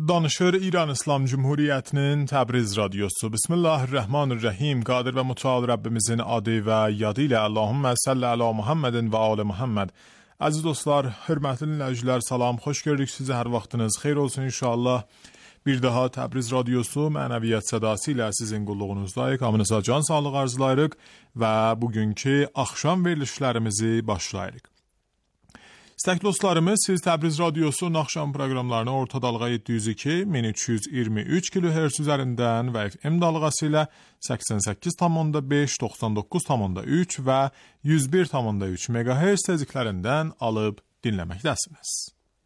Danışır İran İslam Cumhuriyetinin Təbriz Radyosu. Bismillahirrahmanirrahim. Qadir və mütəal Rəbbimizin adı və yadı ilə Allahümmə səlli əla Muhammedin və alə Muhammed. Əziz dostlar, hörmətli dinləyicilər, salam, xoş gördük sizi, hər vaxtınız xeyir olsun inşallah. Bir daha Təbriz Radyosu mənəviyyat sədası ilə sizin qulluğunuzdayıq. Hamınıza can sağlığı arzulayırıq və bugünkü axşam verilişlərimizi başlayırıq. İstəkli dostlarımız, siz Təbriz Radyosu'nun axşam proqramlarını orta dalğa 702-1323 kHz üzərindən və FM dalğası ilə 88,5, 99,3 və 101,3 MHz tezliklərindən alıb dinləməkdəsiniz.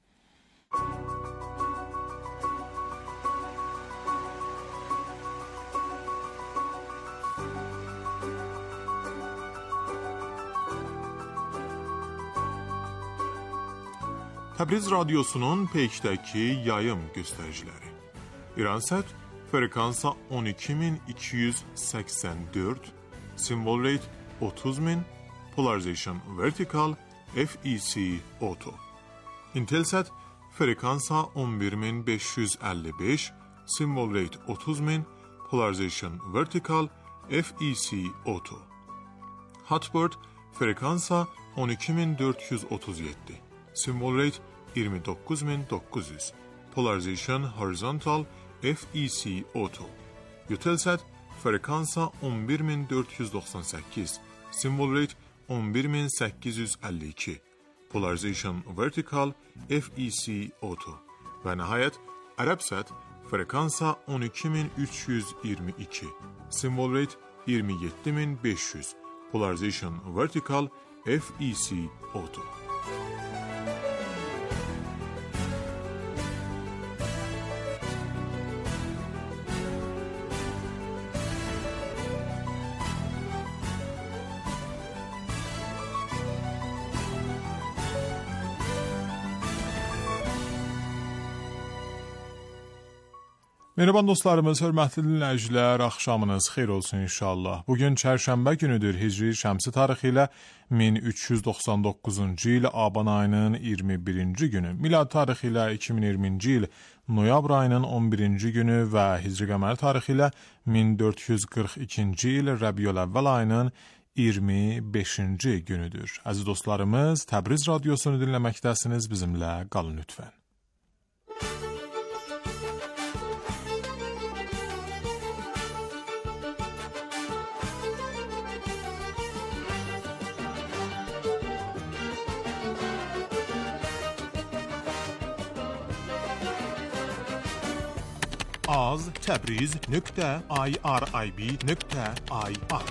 Təbriz Radyosu'nun peykdəki yayım göstəriciləri. İransat frekansa 12284, symbol rate 30000, polarization vertical, FEC auto. Intelsat frekansa 11555, symbol rate 30000, polarization vertical, FEC auto. Hotbird frekansa 12437, symbol rate 29900, polarization horizontal, FEC auto. Eutelsat frekansa 11498, symbol rate 11852, polarization vertical, FEC auto. Və nəhayət Arabsat frekansa 12322, symbol rate 27500, polarization vertical, FEC auto. Merhaba dostlarımız, hörmətli dinləyicilər, axşamınız xeyir olsun inşallah. Bugün çərşənbə günüdür, Hicri şəmsi tarixi ilə 1399-cu il Aban ayının 21-ci günü, milad tarixi ilə 2020-ci il noyabr ayının 11-ci günü və Hicri qəmər tarixi ilə 1442-ci il Rəbiyül əvvəl ayının 25-ci günüdür. Əziz dostlarımız, Təbriz Radyosunu dinləməkdəsiniz, bizimlə qalın lütfən. az.tebriz.irib.ir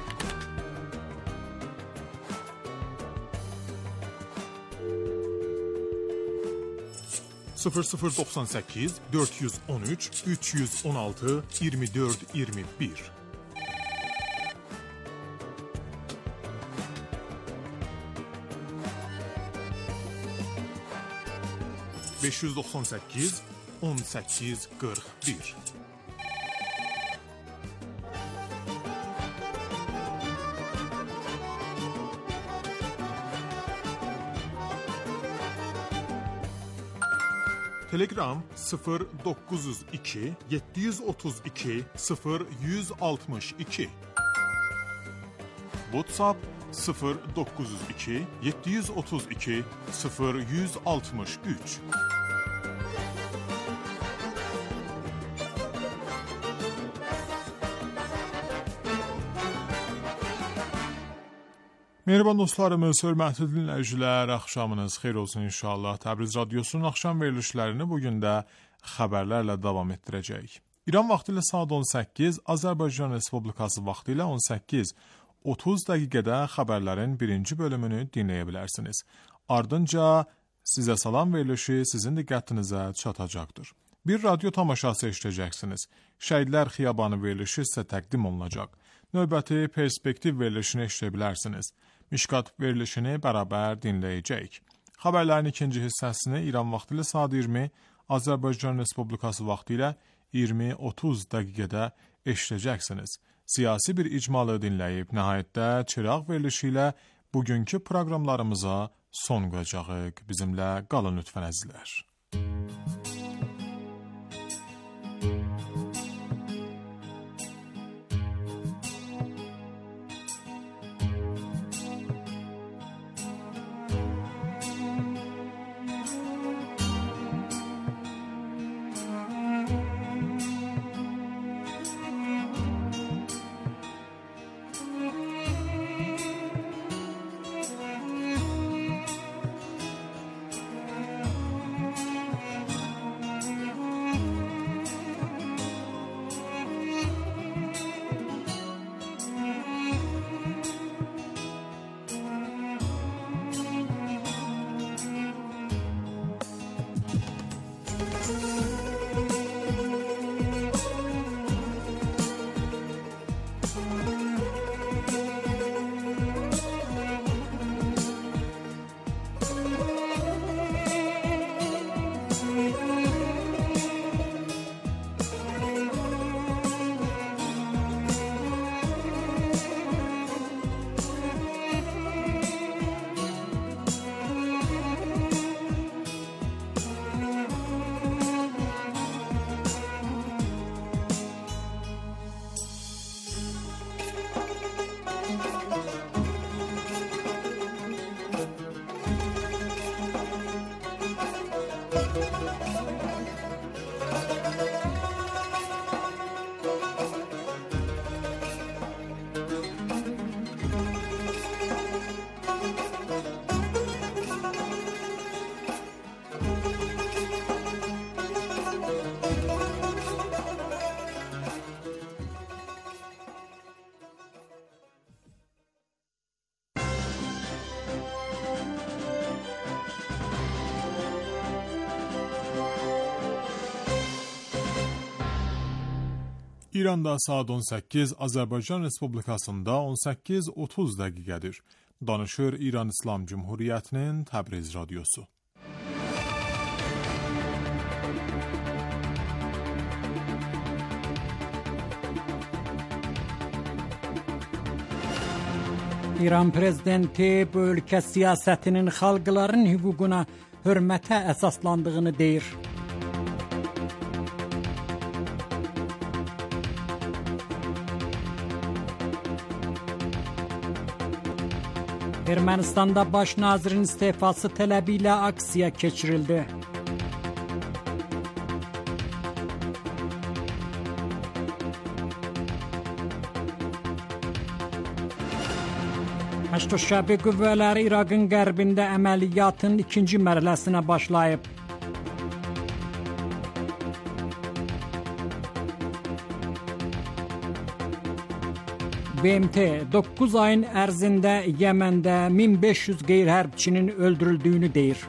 0098 413 316 24 21 598 18 41 Telegram 0902 732 0162 WhatsApp 0902 732 0163 Mehriban dostlarımız, hörmətli dinləyicilər, axşamınız xeyir olsun inşallah. Təbriz Radyosu'nun axşam verilişlərini bugün də xəbərlərlə davam etdirəcəyik. İran vaxtı ilə saat 18, Azərbaycan Respublikası vaxtı ilə 18:30 dəqiqədə xəbərlərin birinci bölümünü dinləyə bilərsiniz. Ardınca sizə salam verilişi sizin diqqətinizə çatacaqdır. Bir radyo tamaşası eşidəcəksiniz. Şəhidlər Xiyabanı verilişi sizə təqdim olunacaq. Növbəti perspektiv verilişini eşidə bilərsiniz. Mişkat verilişini bərabər dinləyəcəyik. Xəbərlərin ikinci hissəsini İran vaxtı ilə saat 20, Azərbaycan Respublikası vaxtı ilə 20:30 dəqiqədə eşidəcəksiniz. Siyasi bir icmalı dinləyib, nəhayətdə çıraq verilişi ilə bugünkü proqramlarımıza son qoyacağıq. Bizimlə qalın lütfən əzizlər. İranda saat 18, Azərbaycan Respublikasında 18:30 dəqiqədir. Danışır İran İslam Cümhuriyyətinin Təbriz radiosu. İran prezidenti bu ölkə siyasətinin xalqların hüququna hörmətə əsaslandığını deyir. Ermənistanda baş nazirin istefası tələbi ilə aksiya keçirildi. Həştüşəbi qüvvələri İraqın qərbində əməliyyatın ikinci mərhələsinə başlayıb. BMT 9 ayın ərzində Yəməndə 1500 qeyri-hərbçinin öldürüldüyünü deyir.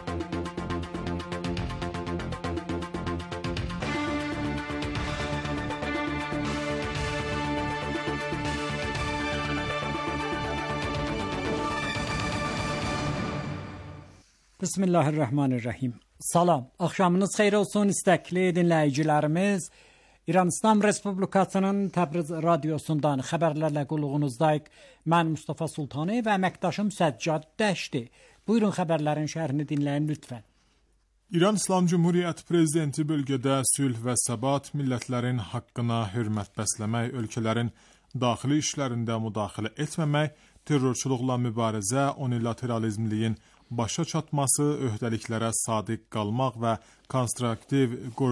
Bismillahirrahmanirrahim. Salam, axşamınız xeyir olsun istəkli dinləyicilərimiz. İran İslam Respublikasının Təbriz radiosundan xəbərlərlə qulluğunuzdayıq. Mən Mustafa Sultani və əməkdaşım Səccad Dəşti. Buyurun xəbərlərin şərhini dinləyin lütfən. İran İslam Cümhuriyyəti prezidenti bölgədə sülh və səbat, millətlərin haqqına hörmət bəsləmək, ölkələrin daxili işlərində müdaxilə etməmək, terrorçuluqla mübarizə, unilateralizmliyin başa çatması, öhdəliklərə sadiq qalmaq və konstruktiv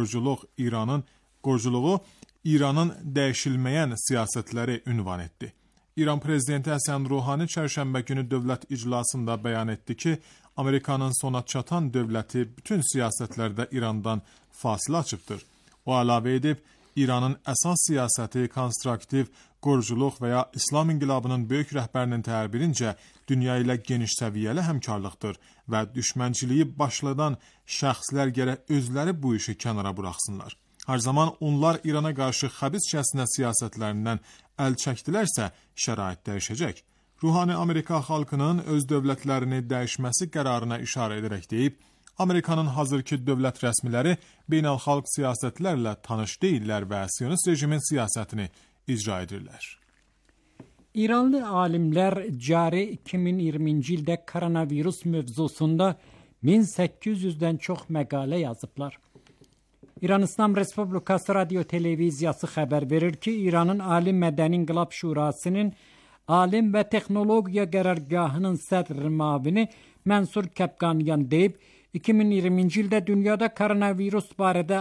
qoruculuğu İranın dəyişilməyən siyasətləri ünvan etdi. İran prezidenti Həsən Ruhani çərşənbə günü dövlət iclasında bəyan etdi ki, Amerikanın sona çatan dövləti bütün siyasətlərdə İrandan fasilə açıbdır. O əlavə edib, İranın əsas siyasəti konstruktiv qoruculuq və ya İslam inqilabının böyük rəhbərinin təbirincə dünya ilə geniş səviyyəli həmkarlıqdır və düşmənçiliyi başladan şəxslər gərək özləri bu işi kənara buraxsınlar. Hər zaman onlar İrana qarşı xəbiscəsinə siyasətlərindən əl çəkdilərsə, şərait dəyişəcək. Ruhani Amerika xalqının öz dövlətlərini dəyişməsi qərarına işarə edərək deyib, Amerikanın hazırki dövlət rəsmiləri beynəlxalq siyasətlərlə tanış deyirlər və Siyonist rejimin siyasətini icra edirlər. İranlı alimlər cari 2020-ci ildə koronavirus mövzusunda 1800-dən çox məqalə yazıblar. İran İslam Respublikası Radio Televiziyası xəbər verir ki, İranın Ali Mədəni İnqilab Şurasının Alim və Texnologiya Qərargahının sədr müavini Mənsur Kəbqaniyan deyib, 2020-ci ildə dünyada koronavirus barədə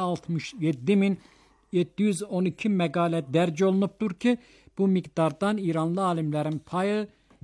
67.712 məqalə dərc olunubdur ki, bu miqdardan İranlı alimlərin payı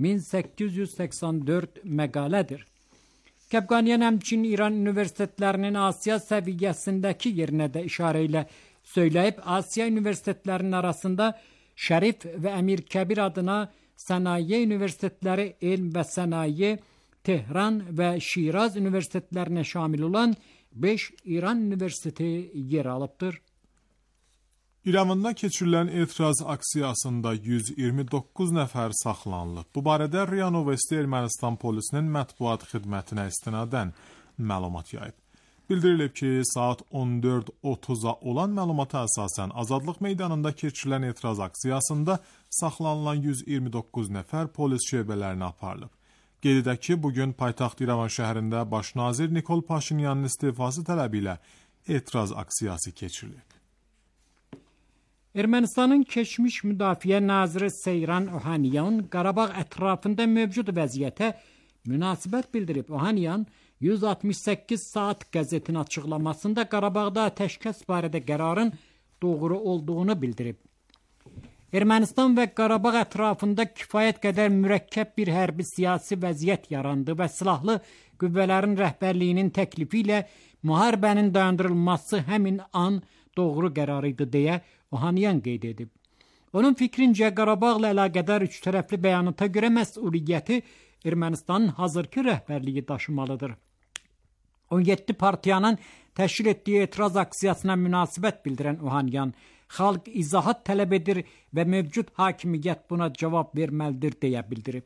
1884 məqalədir. Kəbqaniyan həmçinin İran universitetlərinin Asiya səviyyəsindəki yerinə də işarə ilə söyləyib, Asiya universitetlərinin arasında Şərif və Əmir Kəbir adına Sənaye Universitetləri, Elm və Sənaye, Tehran və Şiraz universitetlərinə şamil olan 5 İran universiteti yer alıbdır. İrəvanda keçirilən etiraz aksiyasında 129 nəfər saxlanılıb. Bu barədə RIA Novosti Ermənistan polisinin mətbuat xidmətinə istinadən məlumat yayıb. Bildirilib ki, saat 14:30-a olan məlumata əsasən Azadlıq meydanında keçirilən etiraz aksiyasında saxlanılan 129 nəfər polis şöbələrinə aparılıb. Qeyd edək ki, bugün paytaxt İrəvan şəhərində baş nazir Nikol Paşinyanın istifası tələbi ilə etiraz aksiyası keçirilib. Ermənistanın keçmiş müdafiə naziri Seyran Ohanyan Qarabağ ətrafında mövcud vəziyyətə münasibət bildirib. Ohanyan 168 saat qəzetin açıqlamasında Qarabağda atəşkəs barədə qərarın doğru olduğunu bildirib. Ermənistan və Qarabağ ətrafında kifayət qədər mürəkkəb bir hərbi siyasi vəziyyət yarandı və silahlı qüvvələrin rəhbərliyinin təklifi ilə müharibənin dayandırılması həmin an doğru qərar idi deyə Ohanyan qeyd edib. Onun fikrincə Qarabağla əlaqədar üç tərəfli bəyanata görə məsuliyyəti Ermənistanın hazırki rəhbərliyi daşımalıdır. 17 partiyanın təşkil etdiyi etiraz aksiyasına münasibət bildirən Ohanyan, xalq izahat tələb edir və mövcud hakimiyyət buna cavab verməlidir deyə bildirib.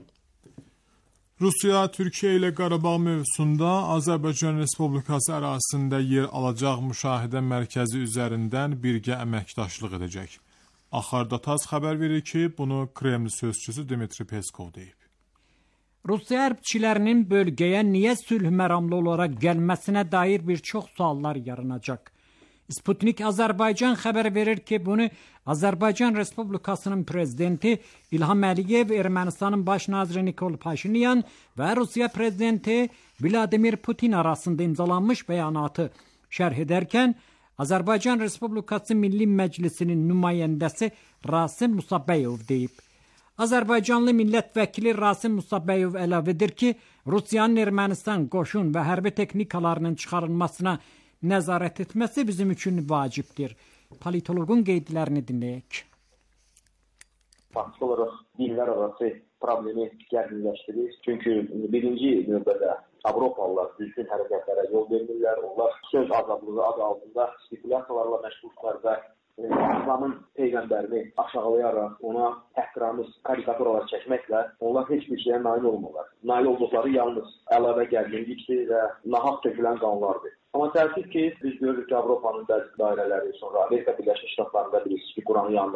Rusiya Türkiyə ilə Qarabağ mövzusunda Azərbaycan Respublikası ərazisində yer alacaq müşahidə mərkəzi üzərindən birgə əməkdaşlıq edəcək. Axarda TASS xəbər verir ki, bunu Kreml sözçüsü Dmitri Peskov deyib. Rusiya hərbçilərinin bölgəyə niyə sülh məramlı olaraq gəlməsinə dair bir çox suallar yaranacaq. Sputnik Azərbaycan xəbər verir ki, bunu Azərbaycan Respublikasının prezidenti İlham Əliyev, Ermənistanın baş naziri Nikol Paşinyan və Rusiya prezidenti Vladimir Putin arasında imzalanmış bəyanatı şərh edərkən, Azərbaycan Respublikası Milli Məclisinin nümayəndəsi Rasim Musabəyov deyib. Azərbaycanlı millət vəkili Rasim Musabəyov əlavə edir ki, Rusiyanın Ermənistan qoşun və hərbi texnikalarının çıxarılmasına nəzarət etməsi bizim üçün vacibdir. Politoloqun qeydlərini dinləyək. Faktiki olaraq dinlər arası problemi gərginləşdirir. Çünki birinci növbədə Avropalılar düzgün hərəkətlərə yol vermirlər. Onlar söz azadlığı adı altında spekulyasiyalarla məşğullar və İslamın peyğəmbərini aşağılayaraq ona təhqiramiz karikaturalar çəkməklə onlar heç bir şeyə nail olmurlar. Nail olduqları yalnız əlavə gərginlikdir və nahaq tökülən qanlardır. Amma təəssüf ki, biz görürük ki, Avropanın bəzi dairələri, sonra Amerika Birləşmiş Ştatlarında bilirsiniz ki, Quranı yandı.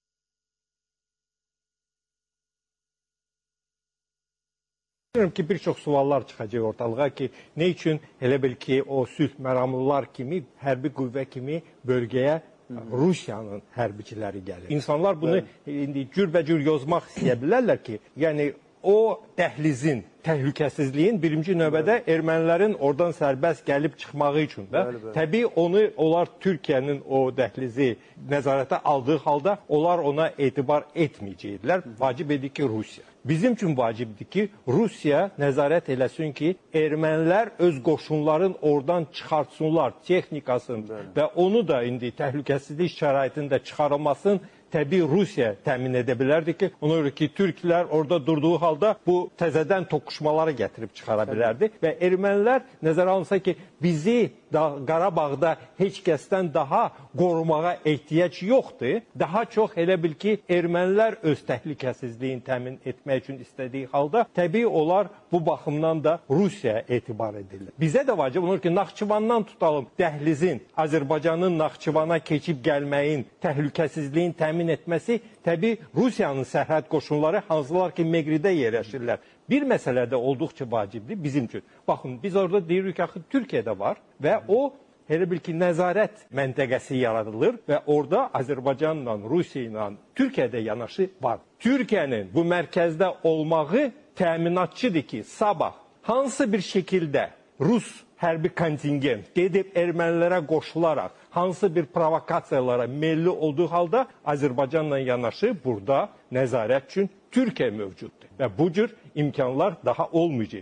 Düşünürüm ki, bir çox suallar çıxacaq ortalığa ki, nə üçün elə bil ki, o sülh məramlılar kimi, hərbi qüvvə kimi bölgəyə Rusiyanın hərbiçiləri gəlir. İnsanlar bunu indi cürbəcür yozmaq istəyə bilərlər ki, yəni o dəhlizin, təhlükəsizliyin birinci növbədə ermənilərin oradan sərbəst gəlib çıxmağı üçün də. Təbii onlar Türkiyənin o dəhlizi nəzarətə aldığı halda onlar ona etibar etməyəcəklər. Vacib edir ki, Rusiya. Bizim üçün vacibdir ki, Rusiya nəzarət eləsin ki, ermənilər öz qoşunların oradan çıxartsınlar, texnikasını və onu da indi təhlükəsizlik şəraitində çıxarılmasın. Təbii Rusiya təmin edə bilərdi ki, ona görə ki, Türklər orada durduğu halda bu təzədən toqquşmaları gətirib çıxara bilərdi və ermənilər nəzərə alınsa ki, bizi Qarabağda heç kəsdən daha qorumağa ehtiyac yoxdur. Daha çox elə bil ki, ermənilər öz təhlükəsizliyini təmin etmək üçün istədiyi halda təbii onlar bu baxımdan da Rusiyaya etibar edirlər. Bizə də vacib olur ki, Naxçıvandan tutalım dəhlizin, Azərbaycanın Naxçıvana keçib gəlməyin, təhlükəsizliyin təmin etməsi təbii Rusiyanın sərhəd qoşunları hansılar ki, Meqridə yerləşirlər. Bir məsələ də olduqca vacibdir bizim üçün. Baxın, biz orada deyirik ki, Türkiyədə var və o elə bil ki, nəzarət məntəqəsi yaradılır və orada Azərbaycanla, Rusiya ilə Türkiyədə yanaşı var. Türkiyənin bu mərkəzdə olmağı təminatçıdır ki, sabah hansı bir şəkildə Rus hərbi kontingent gedib ermənilərə qoşularaq hansı bir provokasiyalara meyilli olduğu halda Azərbaycanla yanaşı burada nəzarət üçün Türkiyə mövcuddur və bu cür imkanlar daha olmayacaq.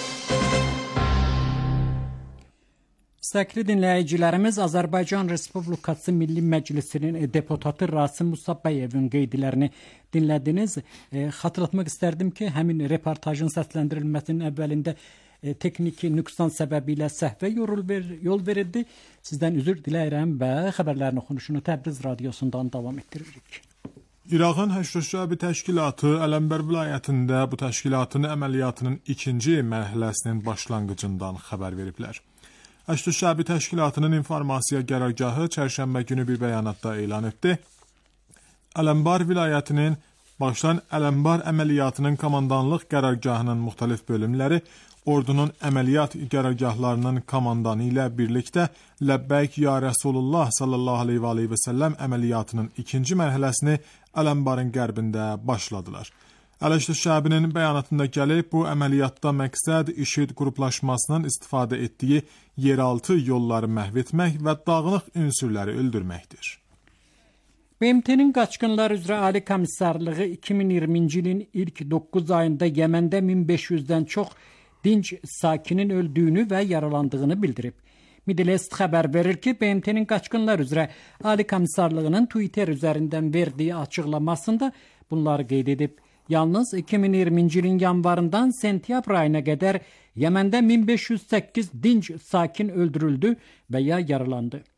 Sevgili dinləyicilərimiz, Azərbaycan Respublikası Milli Məclisinin deputatı Rasim Musabəyevin qeydlərini dinlədiniz. Xatırlatmaq istərdim ki, həmin reportajın səsləndirilməsinin əvvəlində texniki nüqsan səbəbilə səhvə yol verildi. Sizdən üzr diləyirəm və xəbərlərin oxunuşunu Təbriz radiosundan davam etdiririk. İraqın Həşrüşabi təşkilatı Ələmbər vilayətində bu təşkilatın əməliyyatının ikinci mərhələsinin başlanğıcından xəbər veriblər. Həşrüşabi təşkilatının informasiya qərargahı çərşənbə günü bir bəyanatda elan etdi. Ələmbər vilayətinin başlayan Ələmbər əməliyyatının komandanlıq qərargahının müxtəlif bölümləri ordunun əməliyyat qərargahlarının komandanı ilə birlikdə Ləbbəyk ya Rəsulullah sallallahu aleyhi və səlləm əməliyyatının ikinci mərhələsini Ələmbərın qərbində başladılar. Əl-Şəbinin bəyanatında gəlib, bu əməliyyatda məqsəd IŞİD qruplaşmasının istifadə etdiyi yeraltı yolları məhv etmək və dağınıq ünsürləri öldürməkdir. BMT-nin qaçqınlar üzrə Ali Komissarlığı 2020-ci ilin ilk 9 ayında Yəməndə 1500-dən çox dinc sakinin öldüyünü və yaralandığını bildirib. Middle East xəbər verir ki, BMT-nin qaçqınlar üzrə Ali Komissarlığının Twitter üzərindən verdiyi açıqlamasında bunları qeyd edib. Yalnız 2020-ci ilin yanvarından sentyabr ayına qədər Yəməndə 1508 dinc sakin öldürüldü və ya yaralandı.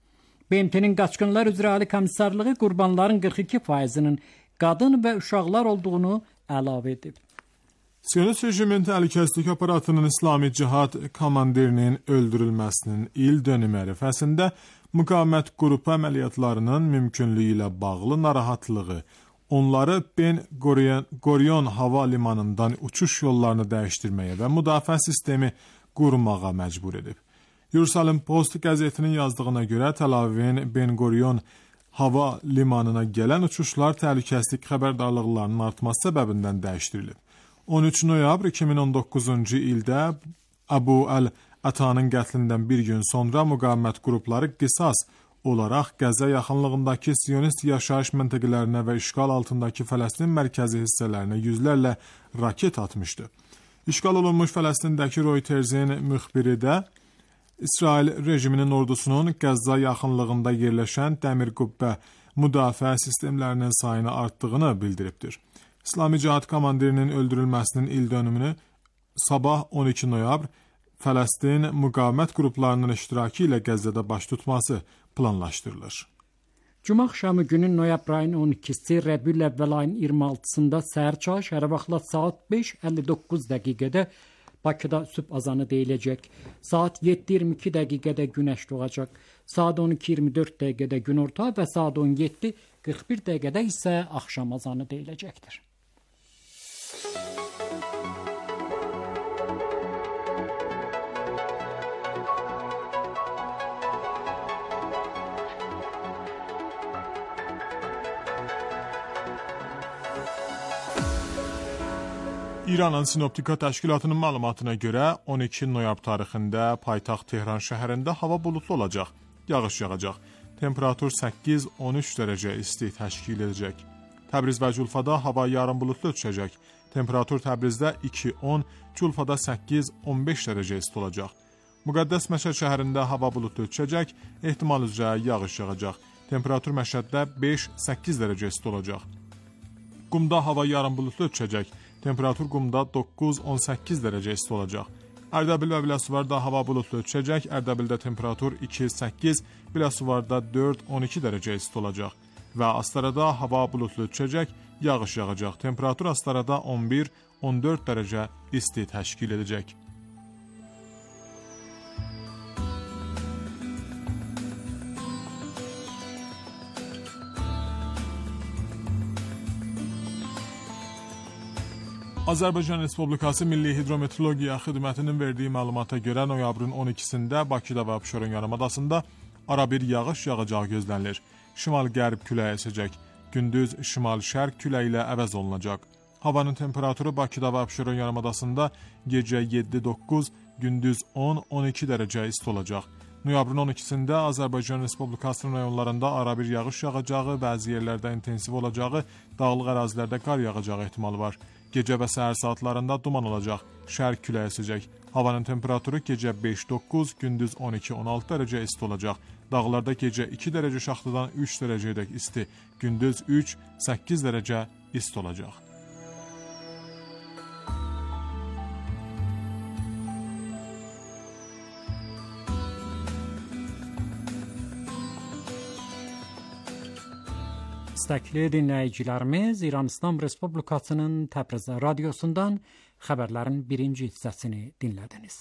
BMT-nin qaçqınlar üzrə Ali Komissarlığı qurbanların 42%-nin qadın və uşaqlar olduğunu əlavə edib. Siyonist rejimin təhlükəsizlik aparatının İslami Cihad komandirinin öldürülməsinin il dönümü ərəfəsində müqavimət qrupu əməliyyatlarının mümkünlüyü ilə bağlı narahatlığı onları Ben Gurion hava limanından uçuş yollarını dəyişdirməyə və müdafiə sistemi qurmağa məcbur edib. Jerusalem Post qəzetinin yazdığına görə Tel Avivin Ben Gurion hava limanına gələn uçuşlar təhlükəsizlik xəbərdarlıqlarının artması səbəbindən dəyişdirilib. 13 noyabr 2019-cu ildə Abu Əl-Atanın qətlindən bir gün sonra müqavimət qrupları qisas olaraq Qəzza yaxınlığındakı Siyonist yaşayış məntəqələrinə və işğal altındakı Fələstin mərkəzi hissələrinə yüzlərlə raket atmışdı. İşğal olunmuş Fələstindəki Reutersin müxbiri də İsrail rejiminin ordusunun Qəzza yaxınlığında yerləşən dəmir qübbə müdafiə sistemlərinin sayını artdığını bildiribdir. İslami Cihad komandirinin öldürülməsinin il dönümünü sabah 12 noyabr Fələstin müqavimət qruplarının iştirakı ilə Qəzzada baş tutması planlaşdırılır. Cuma axşamı günün noyabr ayının 12-si Rəbiül Əvvəl ayının 26-sında səhər çağı şəhərə vaxtla saat 5:59 dəqiqədə Bakıda sübh azanı deyiləcək. Saat 7:22 dəqiqədə günəş doğacaq. Saat 12:24 dəqiqədə günorta və saat 17:41 dəqiqədə isə axşam azanı deyiləcəkdir. İranın Sinoptika Təşkilatının məlumatına görə 12 noyabr tarixində paytaxt Tehran şəhərində hava buludlu olacaq, yağış yağacaq. Temperatur 8-13 dərəcə isti təşkil edəcək. Təbriz və Culfada hava yarım buludlu düşəcək. Temperatur Təbrizdə 2-10, Culfada 8-15 dərəcə isti olacaq. Müqəddəs Məşəd şəhərində hava buludlu düşəcək, ehtimal üzrə yağış yağacaq. Temperatur Məşəddə 5-8 dərəcə isti olacaq. Qumda hava yarım buludlu düşəcək. Temperatur Qumda 9-18 dərəcə isti olacaq. Ərdəbil və Biləsuvarda hava buludlu düşəcək. Ərdəbildə temperatur 2-8, Biləsuvarda 4-12 dərəcə isti olacaq. Və Astarada hava buludlu düşəcək, yağış yağacaq. Temperatur Astarada 11-14 dərəcə isti təşkil edəcək. Azərbaycan Respublikası Milli Hidrometeorologiya Xidmətinin verdiyi məlumata görə noyabrın 12-sində Bakıda və Abşeron yarımadasında arabir yağış yağacağı gözlənilir. Şimal-qərb küləyi əsəcək. Gündüz şimal-şərq küləyi ilə əvəz olunacaq. Havanın temperaturu Bakıda və Abşeron yarımadasında gecə 7-9, gündüz 10-12 dərəcə isti olacaq. Noyabrın 12-sində Azərbaycan Respublikasının rayonlarında arabir yağış yağacağı, bəzi yerlərdə intensiv olacağı, dağlıq ərazilərdə qar yağacağı ehtimalı var. Gecə və səhər saatlarında duman olacaq, şərq küləyi əsəcək. Havanın temperaturu gecə 5-9, gündüz 12-16 dərəcə isti olacaq. Dağlarda gecə 2 dərəcə şaxtadan 3 dərəcədək isti, gündüz 3-8 dərəcə isti olacaq. İstəkli dinləyicilərimiz İran İslam Respublikasının Təbriz radiosundan xəbərlərin birinci hissəsini dinlədiniz.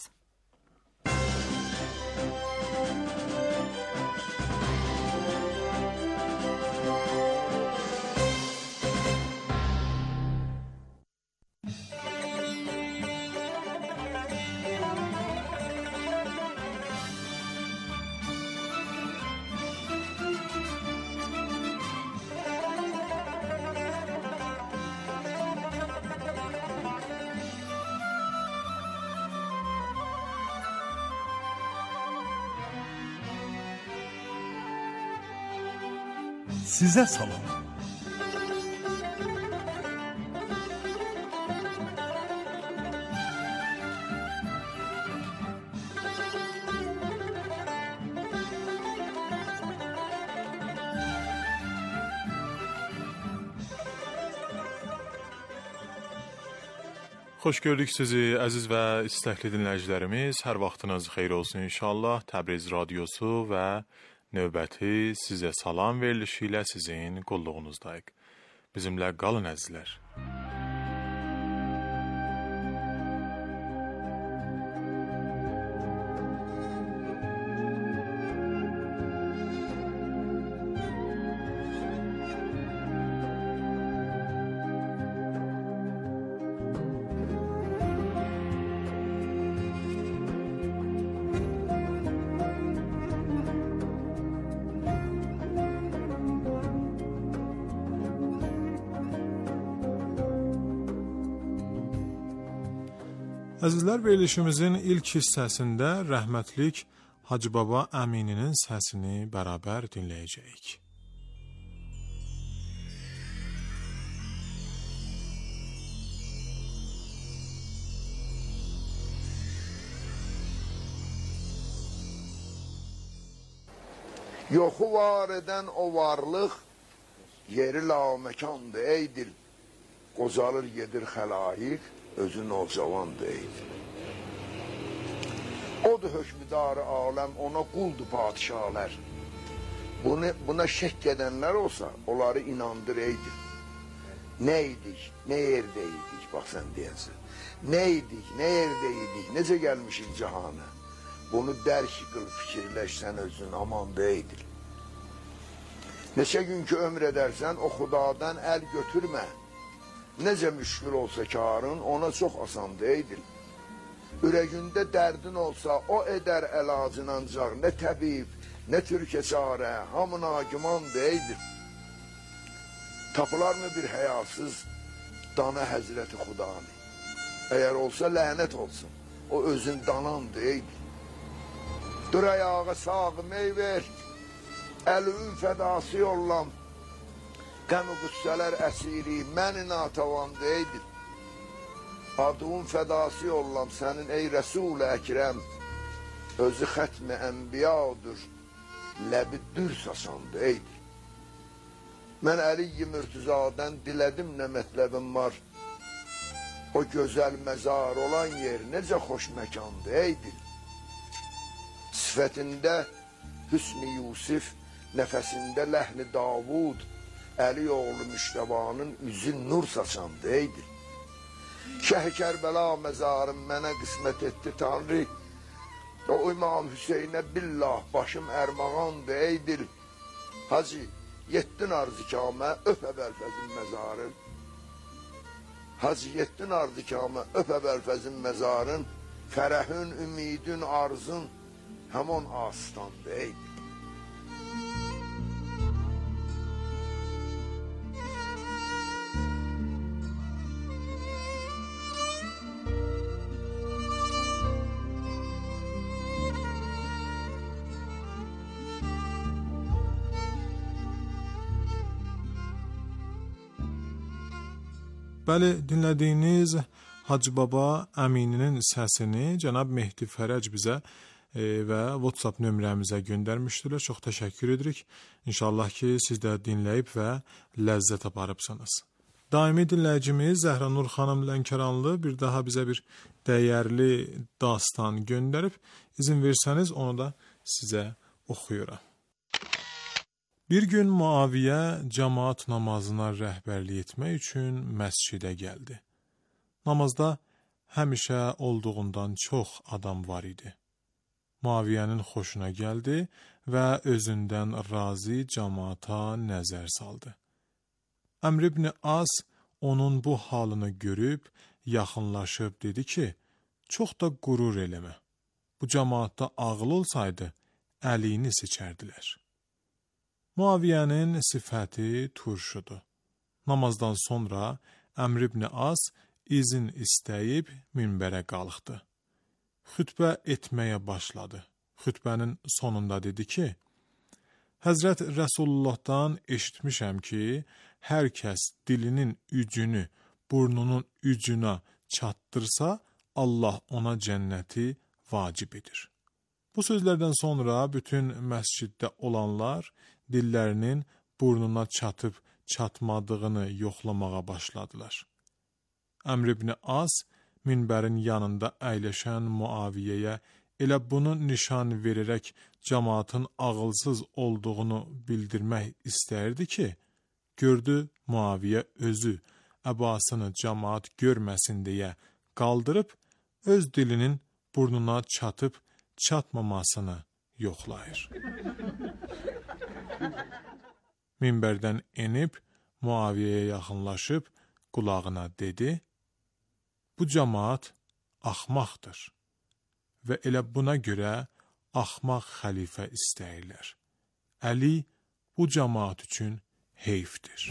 Sizə salam. Xoş gördük sizi əziz və istəkli dinləyicilərimiz. Hər vaxtınız xeyir olsun inşallah. Təbriz radiosu və Növbəti sizə salam verilişi ilə sizin qulluğunuzdayıq. Bizimlə qalın əzizlər. Əzizlər, verilişimizin ilk hissəsində rəhmətlik Hacı Baba Əmininin səsini bərabər dinləyəcəyik. Yoxu var edən o varlıq, yeri laməkandır ey dil. Qozalır gedir xəlayiq, özü nocavandır ey dil. Odur hökmüdarı aləm, ona quldur padişahlar. Buna şək edənlər olsa, onları inandır ey dil. Nə idik, nə yerdəydik, bax sən deyəsən. Nə idik, nə yerdəydik, necə gəlmişik cahana. Bunu dərk qıl, fikirləşsən özün, aman deyil. Neçə gün ki ömr edərsən, o xudadan əl götürmə. Necə müşkül olsa karın, ona çox asan deyil. Ürəyində dərdin olsa, o edər əlacın ancaq. Nə təbib, nə türkə çarə, hamına güman deyil. Tapılar mı bir həyasız dana Həzrəti Xudanı? Əgər olsa lənət olsun, o özün danan deyil. Dur ayağa sağı meyver, əlün fədası yollam. Qəm-i qüssələr əsiri, məni natavan deyil. Adın fədası yollam sənin ey Rəsul-i Əkrəm. Özü xətmi ənbiyadır, ləbi dür sasan deyil. Mən Əli-i Mürtüzadən dilədim nə mətləbim var. O gözəl məzar olan yer necə xoş məkandır ey dil. Sifətində Hüsn-i Yusif, nəfəsində ləhni Davud, Əli oğlu Müştəbanın üzü nur saçandı ey dil. Şəh-i Kərbəla məzarım mənə qismət etdi Tanrı. O İmam Hüseynə billah başım ərmağandı ey dil. Hacı, yetdin arzikamə, öp əbəlfəzin məzarın. Hacı, yetdin arzikamə, öp əbəlfəzin məzarın. Fərəhün, ümidün, arzın, həmon asıstandı ey dil. Bəli, dinlədiyiniz Hacı Baba Əmininin səsini cənab Mehdi Fərəc bizə və WhatsApp nömrəmizə göndərmişdilər. Çox təşəkkür edirik. İnşallah ki, siz də dinləyib və ləzzət aparıbsınız. Daimi dinləyicimiz Zəhra Nur xanım Lənkəranlı bir daha bizə bir dəyərli dastan göndərib. İzin versəniz onu da sizə oxuyuram. Bir gün Muaviyə cəmaat namazına rəhbərlik etmək üçün məscidə gəldi. Namazda həmişə olduğundan çox adam var idi. Muaviyənin xoşuna gəldi və özündən razı cəmaata nəzər saldı. Əmr ibn As onun bu halını görüb, yaxınlaşıb dedi ki, çox da qürur eləmə. Bu cəmaatda ağıl olsaydı, əlini seçərdilər. Muaviyənin sifəti turşudur. Namazdan sonra Əmr ibn As izin istəyib minbərə qalxdı. Xütbə etməyə başladı. Xütbənin sonunda dedi ki, Həzrət Rəsullahdan eşitmişəm ki, hər kəs dilinin ücünü burnunun ücünə çatdırsa, Allah ona cənnəti vacib edir. Bu sözlərdən sonra bütün məsciddə olanlar dillərinin burnuna çatıb çatmadığını yoxlamağa başladılar. Əmr ibn As minbərin yanında əyləşən Muaviyəyə elə bunu nişan verərək cəmaatın ağılsız olduğunu bildirmək istərdi ki, gördü Muaviyə özü əbasını cəmaat görməsin deyə qaldırıb, öz dilinin burnuna çatıb çatmamasını yoxlayır. Minbərdən enib, Muaviyəyə yaxınlaşıb, qulağına dedi, bu cəmaat axmaqdır və elə buna görə axmaq xəlifə istəyirlər. Əli bu cəmaat üçün heyfdir.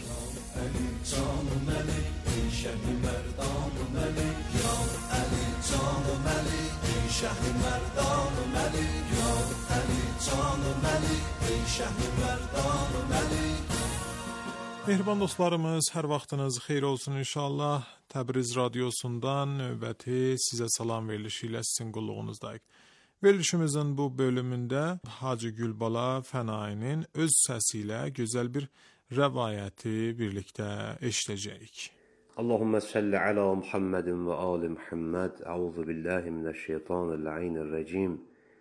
Mehriban dostlarımız, hər vaxtınız xeyir olsun inşallah. Təbriz radyosundan növbəti sizə salam verilişi ilə sizin qulluğunuzdayıq. Verilişimizin bu bölümündə Hacı Gülbala Fənainin öz səsi ilə gözəl bir rəvayəti birlikdə eşidəcəyik. Allahümme salli ala Muhammedin ve ali Muhammed. Euzu billahi mineşşeytanirracim.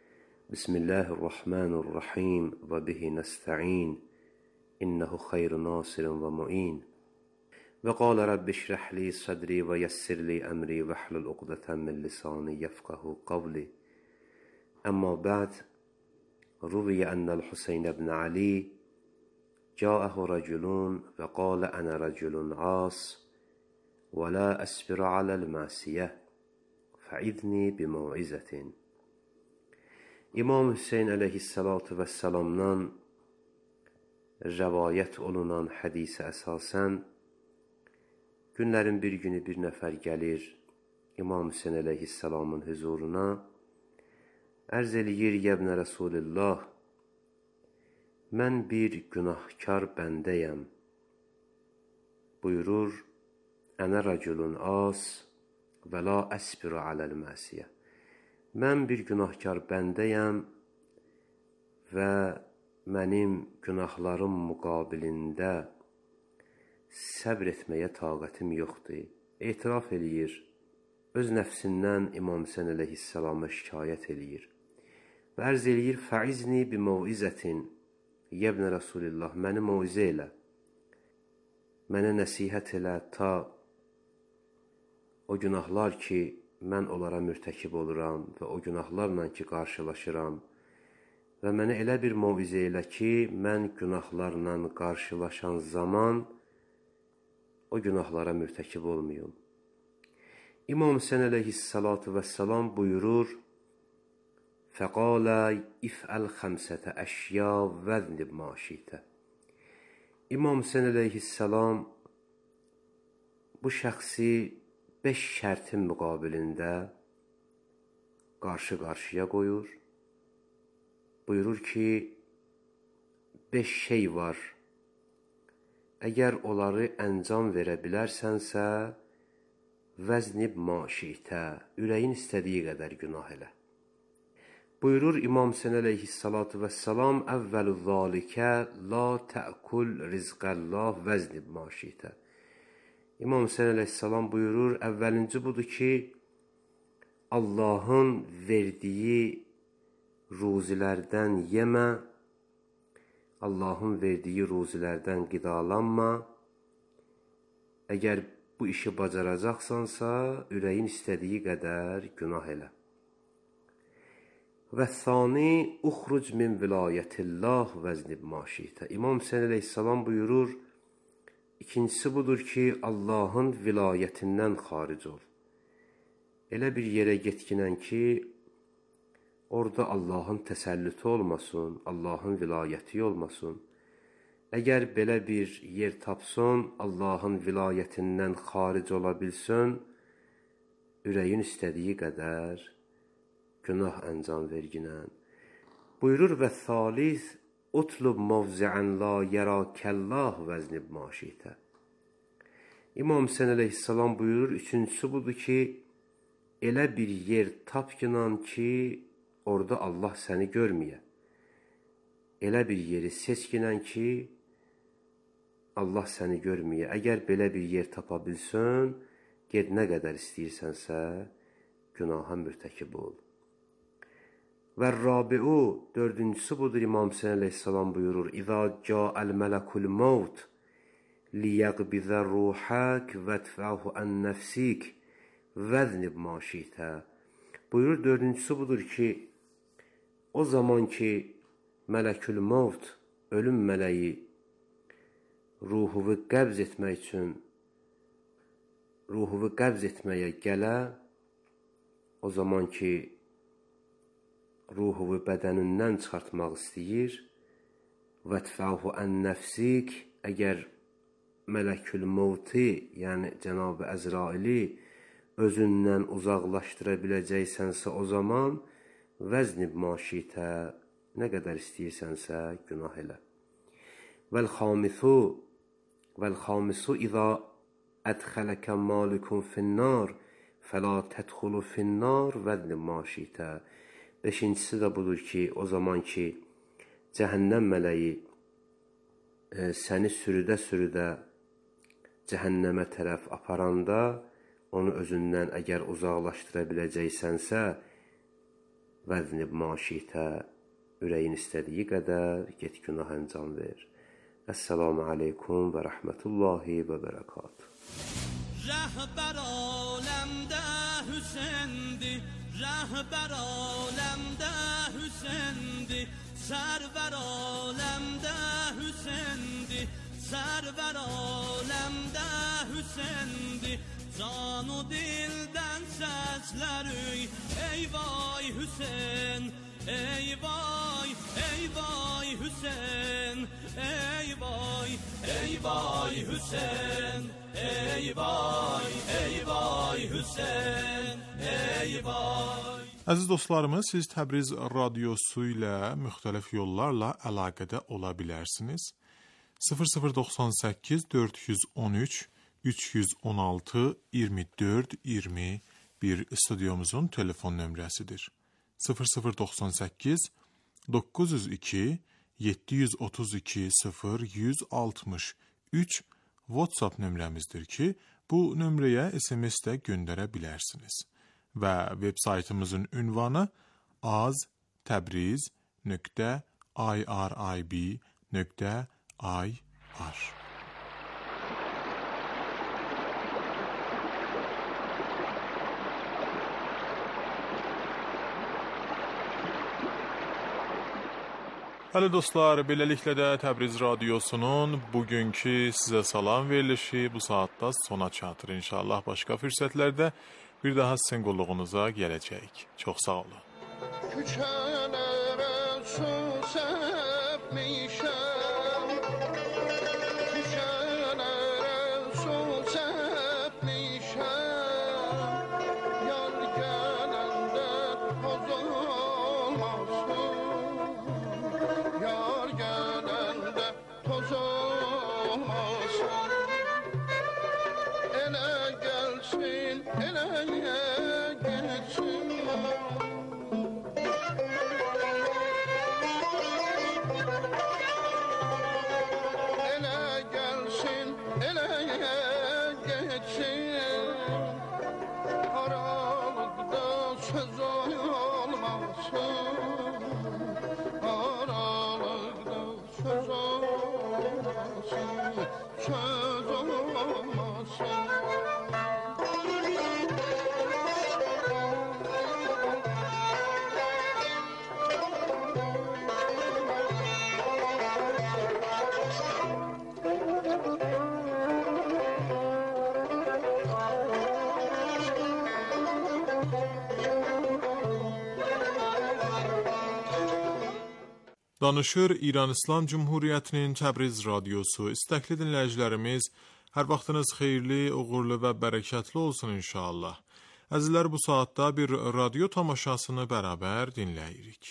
Bismillahirrahmanirrahim ve bihi nesta'in. İnnehu hayru nasirin ve mu'in. Ve qala rabbi şrah li sadri ve yessir li emri ve hlul uqdeten min lisani yefqahu qavli. Amma ba'd, ruviye ennel Hüseyin ibn Ali ja'ahu raculun ve qala ana raculun as ve la asbiru alel masiyeh fa'idni bimau'izetin. İmam Hüseyin aleyhissalatu vesselamdan rəvayət olunan hədisə əsasən günlərin bir günü bir nəfər gəlir İmam Hüseyin əleyhissalamın huzuruna, ərz eləyir, yəbnə Rasulillah, mən bir günahkar bəndəyəm. Buyurur, ənə rəculun as və la əsbiru aləl məsiyə. Mən bir günahkar bəndəyəm və mənim günahlarım müqabilində səbr etməyə taqətim yoxdur. Etiraf eləyir, öz nəfsindən İmam Hüseyin əleyhissalama şikayət eləyir. Və ərz eləyir, fəizni bimau'izetin, yəbnə Rasulillah, məni mauzə elə, mənə nəsihət elə ta o günahlar ki, mən onlara mürtəkib oluram və o günahlarla ki, qarşılaşıram və mənə elə bir mauzə elə ki, mən günahlarla qarşılaşan zaman o günahlara mürtəkib olmayım. İmam Hüseyin əleyhissalatu vesselam buyurur, fəqalə if'əl xəmsətə əşya vəznib maşitə. İmam Hüseyin əleyhissalam bu şəxsi 5 şərtin müqabilində qarşı-qarşıya qoyur. Buyurur ki, 5 şey var. Əgər onları əncam verə bilərsənsə, vəznib maşitə, ürəyin istədiyi qədər günah elə. Buyurur İmam Hüseyin əleyhissalatu vesselam, əvvəlu zalikə la tə'kul rizqəllah vəznib maşitə. İmam Hüseyin əleyhissalam buyurur, əvvəlinci budur ki, Allahın verdiyi ruzilərdən yemə, Allahın verdiyi ruzilərdən qidalanma. Əgər bu işi bacaracaqsansa, ürəyin istədiyi qədər günah elə. Və thani, uxruc min vilayətillah vəznib maşitə. İmam Hüseyin əleyhissalam buyurur, ikincisi budur ki, Allahın vilayətindən xaric ol. Elə bir yerə getkinən ki, orada Allahın təsəllütü olmasın, Allahın vilayəti olmasın. Əgər belə bir yer tapsın, Allahın vilayətindən xaric ola bilsin, ürəyin istədiyi qədər günah əncam verginən. Buyurur və thalith, utlub mavzi'an la yarakəllah vəznib maşitə. İmam Hüseyin əleyhissalam buyurur, üçüncüsü budur ki, elə bir yer tapginan ki, orada Allah səni görməyə. Elə bir yeri seçginən ki, Allah səni görməyə. Əgər belə bir yer tapa bilsin, ged nə qədər istəyirsənsə, günaha mürtəkib ol. Və rabi'u, dördüncüsü budur, İmam Hüseyin əleyhissalam buyurur, İzâ câ'əl mələkul mevt liyəqbizə ruhək vədfəhu ən nəfsik vəznib maşitə. Buyurur, dördüncüsü budur ki, o zaman ki, mələkül mevt, ölüm mələyi ruhuvu qəbz etməyə gələ, o zaman ki, ruhuvu bədənindən çıxartmaq istəyir, vədfəhu ən nəfsik, əgər mələkül mevti, yəni Cənab-ı Əzraili özündən uzaqlaşdıra biləcəksənsə o zaman vəznib maşitə, nə qədər istəyirsənsə günah elə. Vəl-xamisu izə ədxələkə malikun finnar fəla tədxulu finnar vəznib maşitə. Beşincisi də budur ki, o zaman ki, cəhənnəm mələyi səni sürüdə cəhənnəmə tərəf aparanda, onu özündən əgər uzaqlaşdıra biləcəksənsə, vəznib maşitə, ürəyin istədiyi qədər get günah əncam ver. Əssalamu aleykum və rəhmətullahi və bərəkatuhu. Rəhbər aləmdə Hüseyndi, rəhbər aləmdə Hüseyndi, sərvər aləmdə Hüseyndi, sərvər aləmdə Hüseyndi, canu dildən səsləri, ey vay Hüseyn, ey vay Hüseyn, ey vay Hüseyn, ey vay Hüseyn, ey vay. Əziz dostlarımız, siz Təbriz radiosu ilə müxtəlif yollarla əlaqədə ola bilərsiniz. 0098 413 316 24 21 stüdyomuzun telefon nömrəsidir. 0098 902 732 0163 WhatsApp nömrəmizdir ki, bu nömrəyə SMS də göndərə bilərsiniz. Və web saytımızın ünvanı aztabriz.irib.ir. Hələ dostlar, beləliklə də Təbriz radiosunun bugünkü sizə salam verilişi bu saatda sona çatır. İnşallah başqa fürsətlərdə bir daha sizin qulluğunuza gələcək. Çox sağ olun. Küçələrə su səpmişəm, küçələrə su səpmişəm, yar gələndə toz olmasın, yar gələndə toz olmasın, elə gəlsin, elə geçsin. Ele gelsin, ele geçsin. Aralıkta söz olmasın, aralıkta söz olmasın, söz olmasın. Danışır İran İslam Cumhuriyyətinin Təbriz radiosu. İstəkli dinləyicilərimiz, hər vaxtınız xeyirli, uğurlu və bərəkətli olsun inşallah. Əzizlər, bu saatda bir radio tamaşasını bərabər dinləyirik.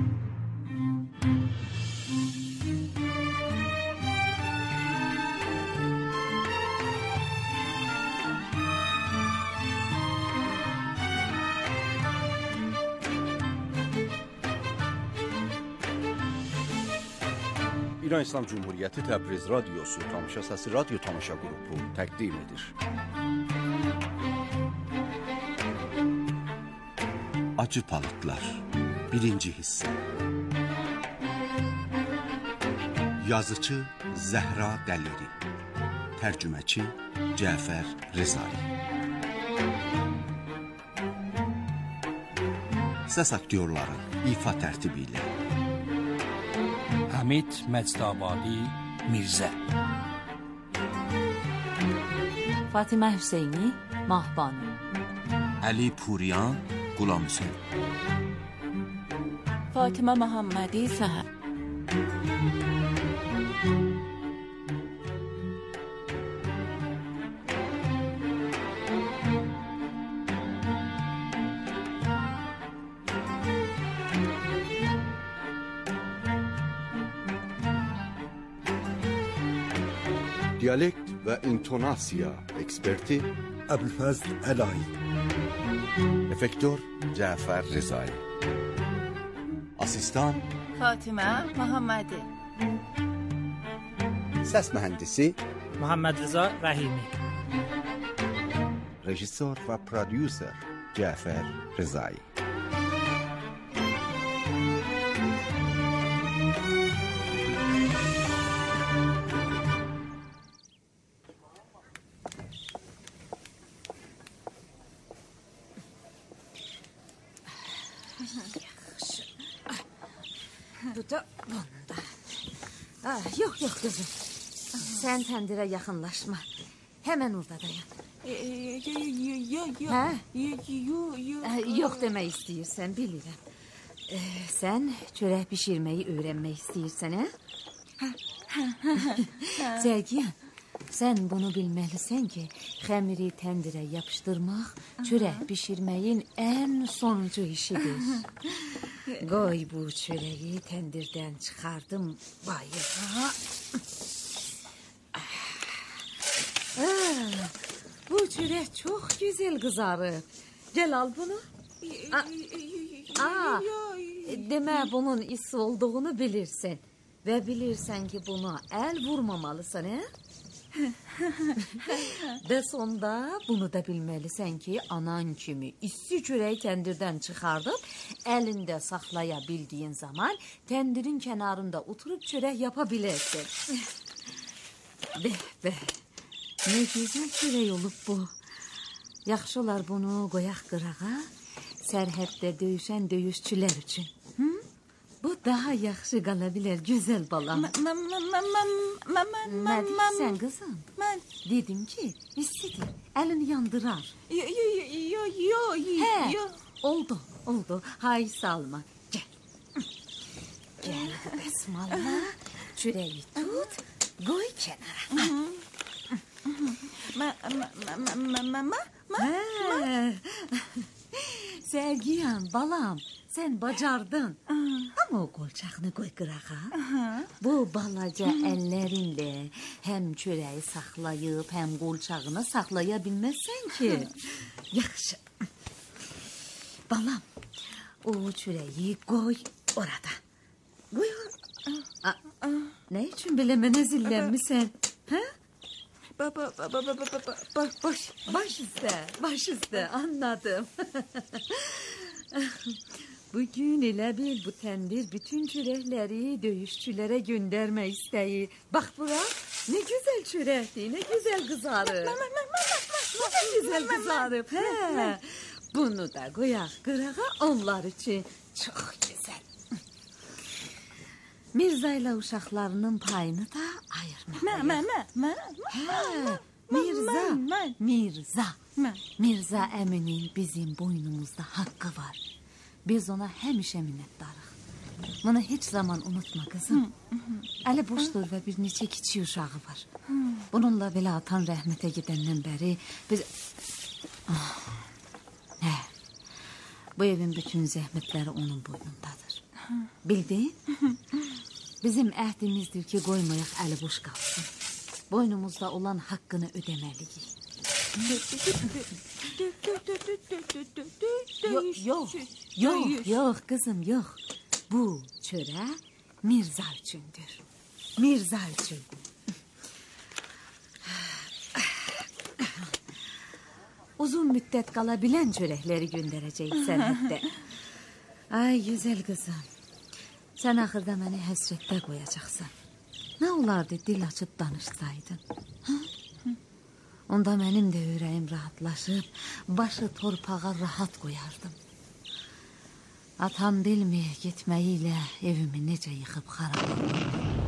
İran İslam Cumhuriyyəti Təbriz radiosu tamaşa səsi radyo tamaşa qrupu təqdim edir. Acı palıtlar. Birinci hissə. Yazıcı Zəhra Dəliri, tərcüməçi Cəfər Rezai. Səs aktyorları ifa tərtibi ilə Hamid Məcdabadi Mirzə, Fatimə Hüseyni Mahbani, Əli Puriyan Qulam Hüseyn, Fatimə Məhəmmədi Səhər. Dialekt və intonasiya eksperti Əbülfəzl Əlayi, effektor Cəfər Rezai, asistan Fatimə Məhəmmədi, səs mühəndisi Muhammed Rıza Rəhimi, rejissor və prodüser Cəfər Rezai. Bu da bunda. Yox qızım. Sən təndirə yaxınlaşma. Həmən orada dayan. Yox demək istəyirsən, bilirəm. Sən çörək bişirməyi öyrənmək istəyirsən, hə? Zərgiyan, sən bunu bilməlisən ki, xəmiri təndirə yapışdırmaq çörək bişirməyin ən sonuncu işidir. Qoy bu çörəyi təndirdən çıxardım bayıra. Bu çörək çox gözəl qızarır. Gəl al bunu. Demə bunun isi olduğunu bilirsən. Və bilirsən ki, buna əl vurmamalısan, hə? Və sonda bunu da bilməlisən ki, anan kimi issi çörəyi təndirdən çıxardıb, əlində saxlaya bildiyin zaman təndirin kənarında oturub çörək yapa bilərsən. Bəh, nə gözəl çörək olub bu. Yaxşı olar bunu qoyaq qırağa, sərhəddə döyüşən döyüşçülər üçün. Bu daha yaxşı qala bilər, gözəl balam. Nə deyirsən qızım? Mən dedim ki, istidir, əlini yandırar. Hə, oldu. Hay salma, gəl. Gəl, bəsmalla, çörəyi tut, qoy kənara. Sərgiyan, balam, sən bacardın. Amma o qolçağını qoy qırağa. Bu balaca əllərinlə həm çörəyi saxlayıb, həm qolçağını saxlaya bilməzsən ki. Yaxşı. Balam, o çörəyi qoy orada. Qoy orada. Nə üçün belə mənə zillənmisən? Hə? Baş üstə, anladım. Bugün elə bil bu təndir bütün çörəkləri döyüşçülərə göndərmək istəyir. Bax bura, nə gözəl çörəkdir, nə gözəl qızarır. Nə gözəl qızarıb, hə. Bunu da qoyaq qırağa onlar üçün. Çox gözəl. Mirza ilə uşaqlarının payını da ayırmalıyıq. Mirza əminin bizim boynumuzda haqqı var. Biz ona həmişə minnətdarıq. Bunu heç zaman unutma qızım. Əli boşdur və bir neçə kiçik uşağı var. Bununla belə atan rəhmətə gedəndən bəri biz... Bu evin bütün zəhmətləri onun boynundadır. Bildin? Bizim əhdimizdir ki, qoymayaq əli boş qalsın. Boynumuzda olan haqqını ödəməliyik. Yox qızım, yox. Bu çörə Mirza üçündür. Mirza üçün. Uzun müddət qala bilən çörəkləri göndərəcəyik sərhəddə. Ay güzel kızım. Sen axırda məni həsrətdə qoyacaqsan. Nə olardı dil açıb danışsaydın? Onda mənim də ürəyim rahatlaşıb, başı torpağa rahat qoyardım. Atam bilmir getməyi ilə evimi necə yıxıb xarab etdim.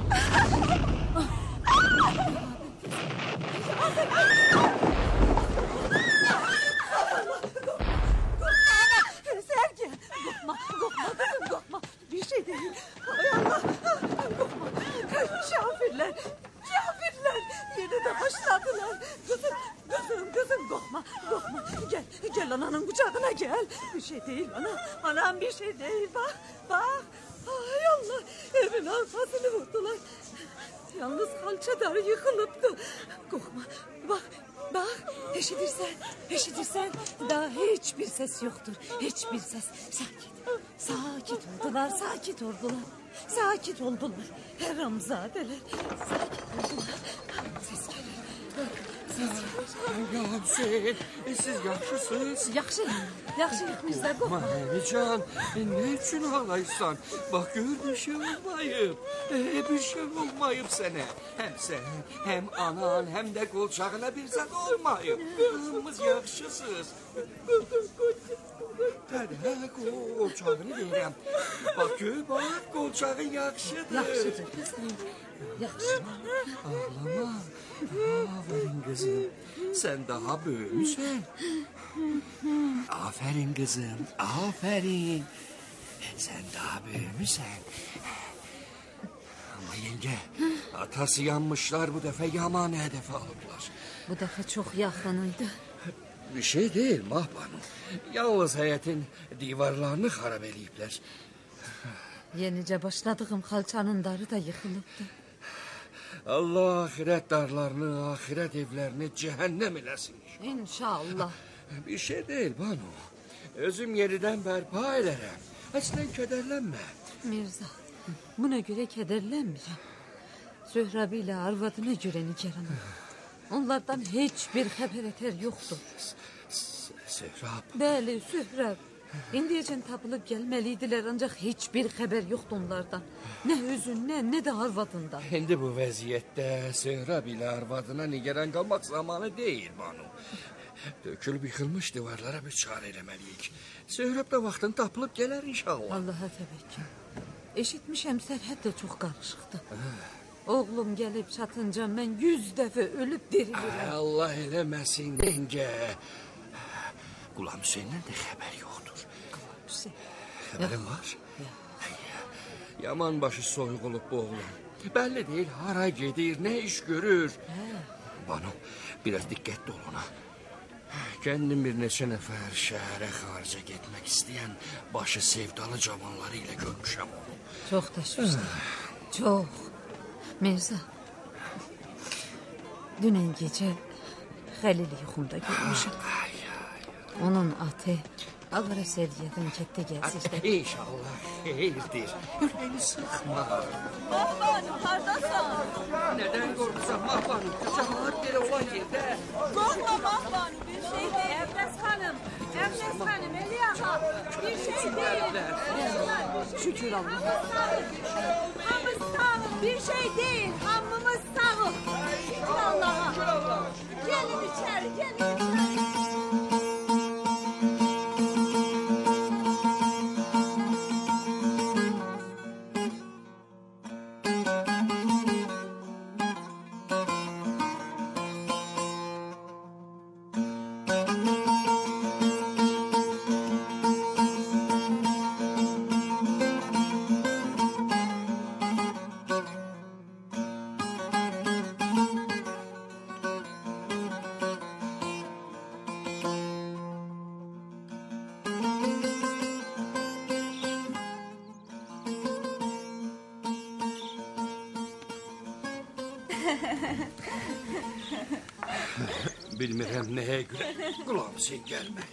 Sergen, korkma, korkma kızım, korkma. Bir şey değil. Hay Allah, korkma. Kafirler, yine de başladılar. Kızım, korkma. Gel ananın kucağına gel. Bir şey değil anam bir şey değil. Bak. Hay Allah, evin arkasını vurdular. Yalnız kalçadarı yıkılıptı. Korkma, bak, eşitirsen daha hiçbir ses yoktur. Hiçbir ses. Sakin oldular. Haramzadeler. Sakin oldular. Ses gelir. Ya Hüseyin, siz yaxşısınız? Yaxşıyıq Mirzə, qorxma. Məhəmican, nə üçün ağlayırsan? Bax, gör bir şey olmayıb. Bir şey olmayıb sənə. Həm sən, həm anan, həm də qolçağına bir zad olmayıb. Hamımız yaxşısınız. Hə, qolçağını deyirəm. Bax, gör, qolçağın yaxşıdır. Yaxşı. Ağlama. Aferin kızım. Sen daha büyümüşsün. Aferin kızım. Aferin. Sen daha büyümüşsün. Ama yenge, atası yanmışlar bu defa yaman hedefe alırlar. Bu defa çok yakınıydı. Bir şey değil Mahbanu. Yalnız həyətin divarlarını xarab eləyiblər. Yenicə başladığım xalçanın darı da yıxılıbdı. Allah ahiret darlarını, ahiret evlerini cehennem eləsin. İnşallah. Bir şey değil Banu. Özüm yeniden berpa ederim. Aslen kederlenme. Mirza, buna göre kederlenmeyeceğim. Zöhrabi ile arvadına göre nigaranım. Onlardan hiçbir haber eter yoktu. Zöhrab. Bəli, Zöhrab. İndiyəcən tapılıb gəlməliydiler ancak hiçbir haber yoktu onlardan. Ne özündən, ne de arvadından. Şimdi bu vəziyyətdə Zöhrab ilə arvadına nigaran qalmaq zamanı değil Banu. Dökülüb yıkılmış divarlara bir çare eləməliyik. Zöhrab da vaxtını tapılıb gələr inşallah. Allaha təbəkkül. Eşitmişəm sərhəd də çox qarışıqdır. Oğlum gəlib çatınca mən 100 dəfə ölüb dirilirəm. Allah eləməsin yenge. Qulam Hüseyndən də xəbər yoxdur. Xəbərin var? Yaman başı soyuq olub bu oğlan. Belli değil hara gedir, ne iş görür. Banu, biraz dikkatli ol ona. Kendim bir neçə nəfər şəhərə xarica getmək istəyən başı sevdalı cavanları ilə görmüşəm onu. Çox təşvişli. Çox. Mirza, dünən gecə Xəlili yuxumda görmüşəm. Onun atı Ağrı Səliyədən kətdə gəlsizdə. İnşallah xeyirdir. Ürəyini sıxma. Mahbanu, hardasan? Neden korkusan Mahbanu? Cemaat yeri olan yerde. Korkma Mahbanu, bir şey değil. Evdes Hanım, Eliyaha. Bir şey değil. Şükür Allah'a. Hamımız sağ, bir şey değil. Hamımız sağ. Şükür Allah'a. Gelin içeri, gelin içeri. Bilmirəm nəyə görə qulağım sen gəlmə.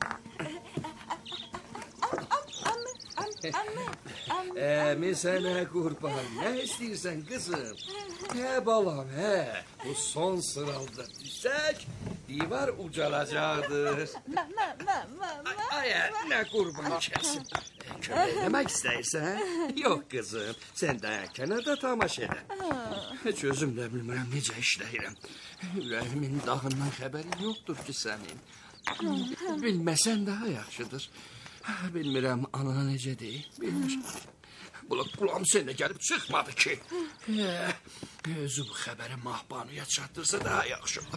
Əmi sənə qurban, nə istəyirsən qızım? Hə balam, hə. Bu son sıralıda düşək, divar ucalacaqdır. Ay, nə qurban kəsim. Kömək eləmək istəyirsən? Yox qızım, sən dayan kənarda tamaşa elə. Heç özüm də bilmirəm necə işləyirəm. Ürəyimin dağından xəbərin yoxdur ki sənin. Bilməsən daha yaxşıdır. Bilmirəm anana necə deyil, bilmirəm. Qulam sənə gəlib çıxmadı ki. Özü bu xəbəri Mahbanuya çatdırsa daha yaxşı olar.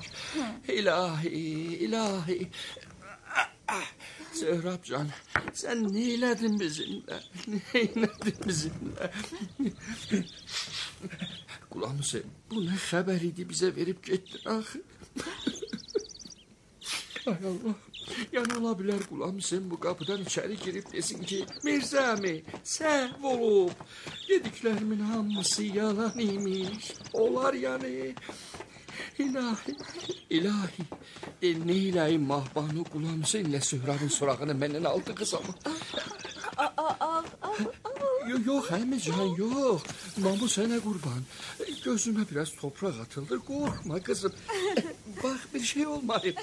İlahi. Söhrabcan, sən nə elədin bizimlə? Qulam sən, bu nə xəbər idi bizə verib getdin axı? Ay Allah. Yəni ola bilər Qulam sən bu qapıdan içəri girib desin ki, Mirzəmi, səhv olub. Dediklərimin hamısı yalan imiş. Olar yəni. İlahi. Ne iləyim Mahbanu Qulam sənlə Söhrabın sorağını məndən aldı qızım. Yox, əmican, yox. Mamu sənə qurban. Gözümə biraz topraq atıldı. Qorxma qızım. Bax, bir şey olmayıb.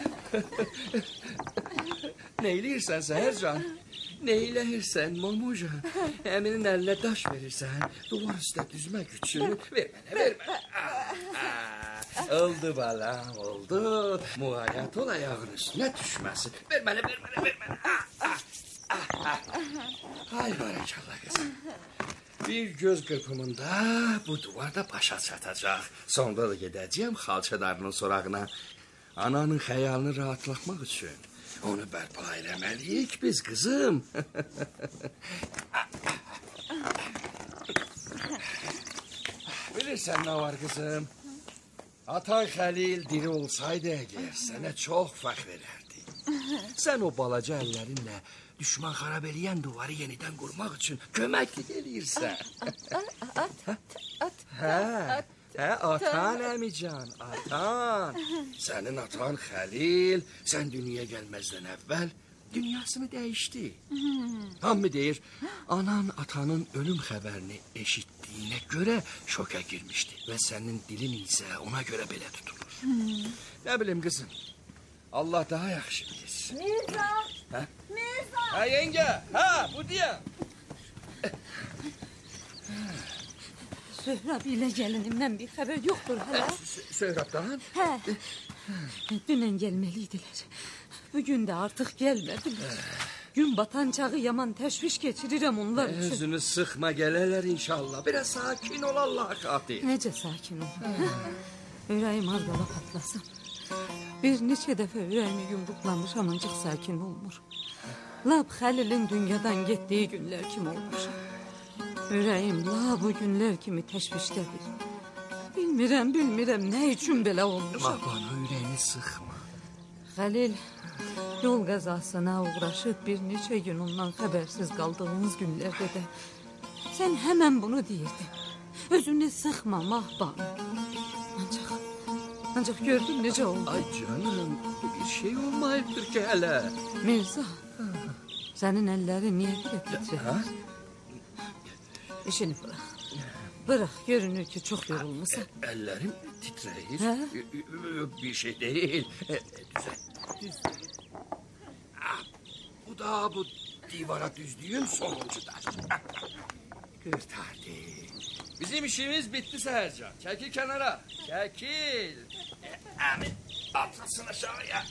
Nə eləyirsən Səhərcan? Nə eləyirsən Mamucan? Əminin əlinə daş verirsən. Duvar üstə düzmək üçün. Ver mənə. Oldu balam, oldu. Muğayət ol ayağın üstünə düşməsin. Ver mənə. Ay barakallah qızım. Bir göz qırpımında bu duvarda başa çatacaq. Sonra da gedəcəyəm xalçadarının sorağına. Ananın xəyalını rahatlatmaq üçün. Onu bərpa eləməliyik biz qızım. Bilirsən nə var qızım? Atan Xəlil diri olsaydı əgər sənə çox fəxr edərdi. Sən o balaca əllərinlə düşman xarab eləyən duvarı yenidən qurmaq üçün köməklik eləyirsən. Atan əmican, atan. Sənin atan Xəlil, sən dünyaya gəlməzdən əvvəl dünyasını dəyişdi. Hamı deyir, anan atanın ölüm xəbərini eşitdiyinə görə şoka girmişdi. Və sənin dilin isə ona görə belə tutulur. Nə bilim qızım, Allah daha yaxşı bilirsin. Mirza! Ha yenge, bu deyəm. Söhrab ilə gəlinimdən bir xəbər yoxdur hələ. Söhrabdan? Dünən gəlməliydilər. Bugün də artıq gəlmədilər. Gün batan çağı yaman təşviş keçirirəm onlar üçün. Özünü sıxma gələrlər inşallah. Biraz sakin ol Allah xatir. Necə sakin ol? Ürəyim az qala patlasın. Bir neçə dəfə ürəyimi yumruqlamışam ancaq sakin olmur. Lab Xəlilin dünyadan getdiyi günlər kimi olmuş. Ürəyim bu günlər kimi təşvişdədir. Bilmirəm nə üçün belə olmuş. Bana ürəyini sıxma. Xəlil yol qəzasına uğraşıb bir neçə gün ondan xəbərsiz qaldığımız günlərdə də sən həmən bunu deyirdin. Özünü sıxma Mahbanu. Ancaq gördün necə oldu? Ay canım, bir şey olmayıbdır ki hələ. Mirza, sənin əllərin niyə belə titrəyir? İşini bırax. Bırax, görünür ki çox yorulmusan. Əllərim titrəyir. Bir şey deyil. Düzəl. Bu da bu divara düzdüyüm sonuncu daş. Qırtardı. Bizim işimiz bitti Səhərcan. Çəkil kənara. Çəkil. Əmin, atlasın aşağıya.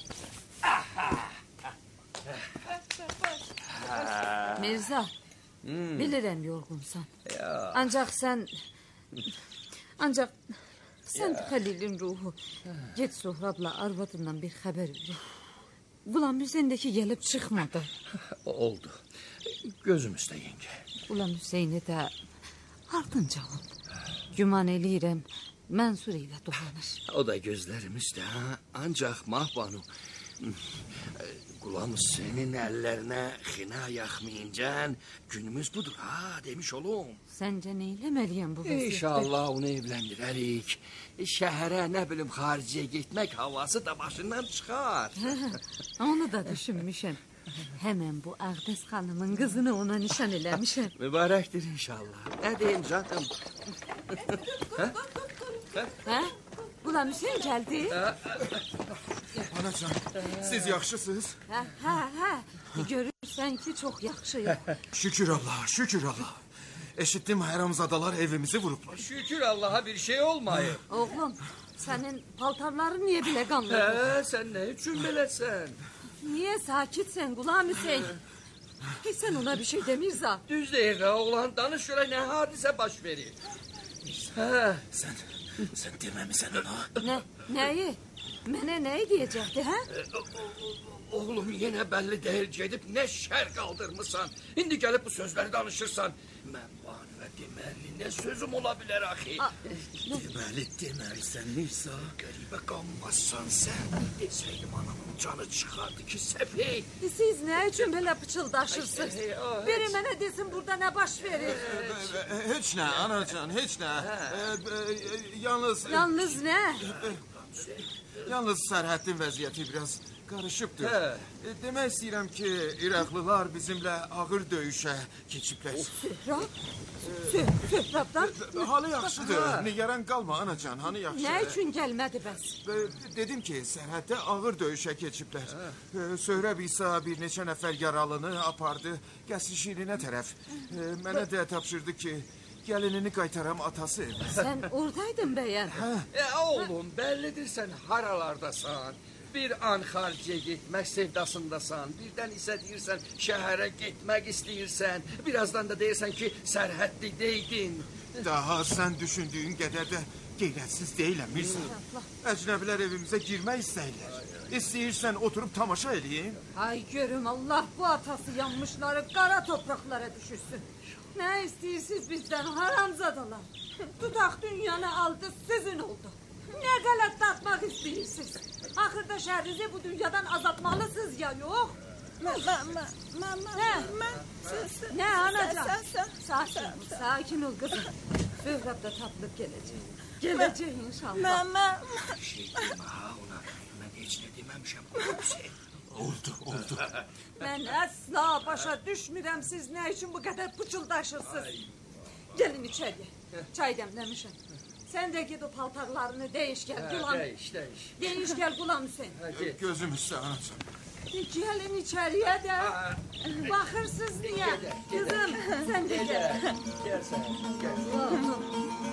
Mirza, bilirəm yorğunsan. Ancaq sən Xəlilin ruhu. Get Söhrabla arvadından bir xəbər verin. Ulan Hüseyndəki gəlib çıxmadı. Oldu. Gözüm üstə yenge. Ulan Hüseyni də ardınca ol. Güman eləyirəm Mənsur ilə dolanır. O da gözlərim üstə. Ancaq Mahbanu, Qulam senin əllərinə xina yaxmayıncan günümüz budur demiş olum. Səncə nə eləməliyəm bu vəziyyətdə? İnşallah onu evləndirərik. Şəhərə nə bilim xariciyə getmək havası da başından çıxar. Onu da düşünmüşəm. Həmən bu Ağdəs xanımın qızını ona nişan eləmişəm. Mübarəkdir inşallah. Nə deyim canım? Qulam Hüseyn gəldi. Anacan, siz yaxşısınız? Hə. Görürsən ki, çox yaxşıyıq. Şükür Allah, şükür Allah. Eşitdim haramzadalar evimizi vurublar. Şükür Allah'a bir şey olmayıb. Oğlum, sənin paltarların niyə belə qanlıdır? Sən nə üçün beləsən? Niyə sakitsən Qulam Hüseyn? Heç sən ona bir şey demirsən. Düz deyir oğlan, danış şöyle ne hadisə baş verir. Hə, Sen deməmisən ona. Nəyi? Mənə nəyi deyəcəkdi, hə? Oğlum yenə bəlli deyil gedib nə şər qaldırmısan. İndi gəlib bu sözləri danışırsan. Mən Banivə deməli nə sözüm ola bilər axı? Deməlisən Mirza. Qəribə qanmazsan sən. Desəydim anamın canı çıxardı ki səfey. Siz nə üçün belə pıçıldaşırsınız? Biri mənə desin burada nə baş verir? Heç nə anacan, heç nə. Yalnız nə? Yalnız sərhədin vəziyyəti biraz qarışıbdır. Demək istəyirəm ki, İraqlılar bizimlə ağır döyüşə keçiblər. Söhrabdan? Halı yaxşıdır. Nigaran qalma anacan, hanı yaxşı. Nə üçün gəlmədi bəs? Dedim ki, sərhəddə ağır döyüşə keçiblər. Söhrəb İsa bir neçə nəfər yaralını apardı qəsr Şirinə tərəf. Mənə də tapşırdı ki, gəlinini qaytaram atası evə. Sən oradaydın bəyən. Oğlum, bəllidir sən haralardasan. Bir an xariciyə getmək sevdasındasan. Birdən isə deyirsən şəhərə getmək istəyirsən. Birazdan da deyirsən ki, sərhədli deydin. Daha sən düşündüyün qədər də qeyrətsiz deyiləm Mirza. Əcnəbilər evimizə girmək istəyirlər. İstəyirsən oturub tamaşa edeyim. Ay görüm Allah bu atası yanmışları qara topraqlara düşürsün. Nə istəyirsiniz bizdən haramzadalar? Tutaq dünyanı aldı, sizin oldu. Nə qələt tatmaq istəyirsiniz? Axırda şəhərizi bu dünyadan azaltmalısınız ya, yox? Nə anacan? Sakin ol qızım. Söhrab da tapılıb gələcək. Gələcək inşallah. Şey demə ha ona. Mən heç nə deməmişəm. Oldu. Mən əsla başa düşmürəm siz nə üçün bu qədər pıçıldaşırsınız. Gəlin içəriyə. Çay dəmləmişəm. Sən də ged o paltarlarını deyiş gəl Qulam. Deyiş gəl Qulam Hüseyn. Gözüm üstə anacan. Gəlin içəriyə də. Baxırsınız niyə? Kızım, sən də gəl. Gəl sən, gəl.